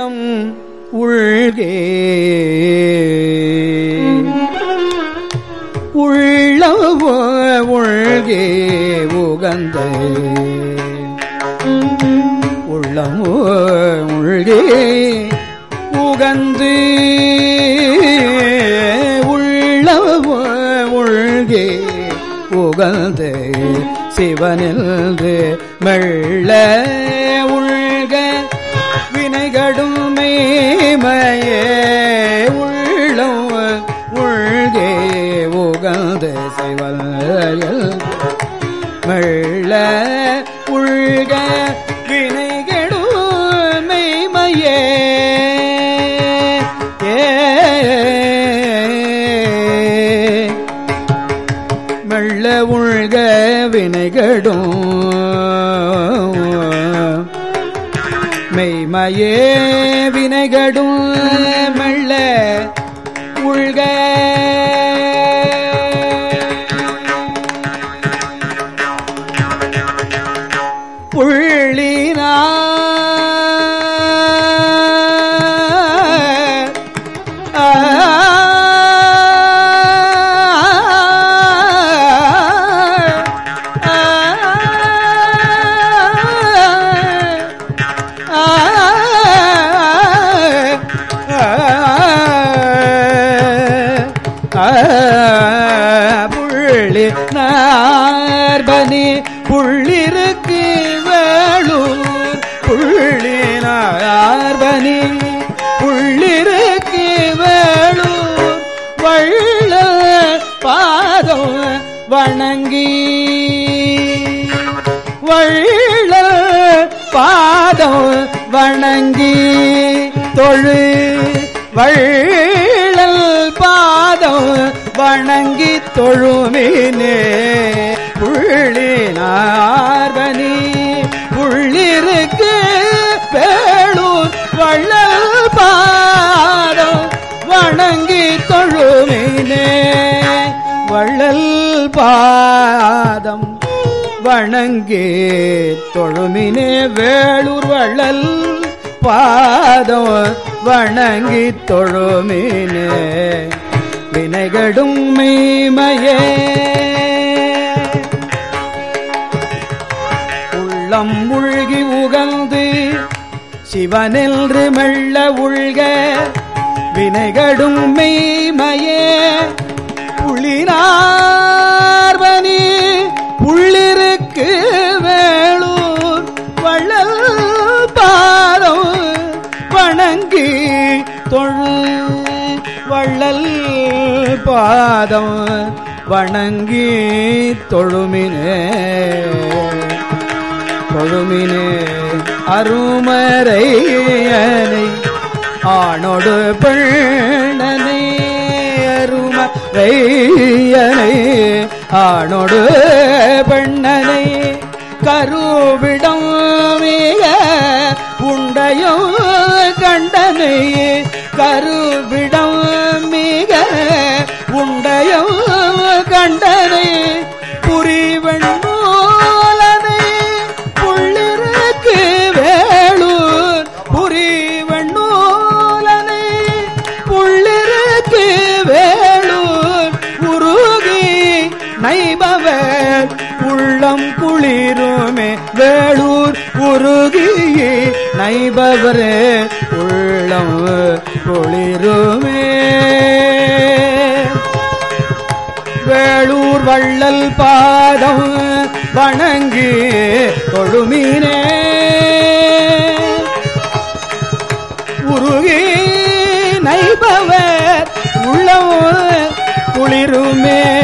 உள்ளம் உள்கே உள்ளம் உள்கே உகந்த உள்ளம் உள்கே உகந்து உள்ளம் உள்கே உகந்த சிவனில்து மெல்ல உள்க வினைகடும் மெய்மையே உள்ளம் உள்கே உகந்த சிவனில் மெல்ல உள்க வினைகடும் மெய்மையே மெல்ல உள்க வினைகடும் மெய்மையே வினைகடும் மெல்ல உள்க புள்ளினா புள்ளி நார்பனி புள்ளிருக்கு வேளூர் புள்ளி நார்பனி புள்ளிருக்கு வேளூர் வள்ள பாதம் வணங்கி வள்ள பாதம் வணங்கி தொழு வள்ளல் பாதம் வணங்கி தொழுமினே புள்ளி நார்பனி புள்ளிருக்கு வேளூர் வள்ளல் பாதம் வணங்கி தொழுமினே வள்ளல் பாதம் வணங்கி தொழுமினே வேளூர் வள்ளல் பாதம் வணங்கி தொழுமினே வினைகடும் மெய்மையே உள்ளம் உள்கி உகந்து சிவனென்று மெல்ல உள்க வினைகடும் மெய்மையே புள்ளினார்பனி புள்ளிருக்கு வேளூர் வள்ளல் பாதம் வணங்கி தொழு வள்ளல் பாதம் வணங்கி தொழுமினே தொழுமினே அருமறையனை ஆணோடு பெண்ணனை அருமறையனை ஆணோடு பெண்ணனை கருவிடம் மிக உண்டையோ கண்டனை கருவிடம் மிக உண்டையோ கண்டனை புரிவெண்ணூலனை புள்ளிருக்கு வேளூர் புரிவெண்ணூலனை புள்ளிருக்கு வேளூர் உருகி நைபவர் உள்ளம் குளிருமே வேளூர் உருகி நைபவரே உள்ளம் குளிருமே வேளூர் வள்ளல் பாதம் வணங்கி தொழுமினே உருகி நைபவர் உள்ளம் குளிருமே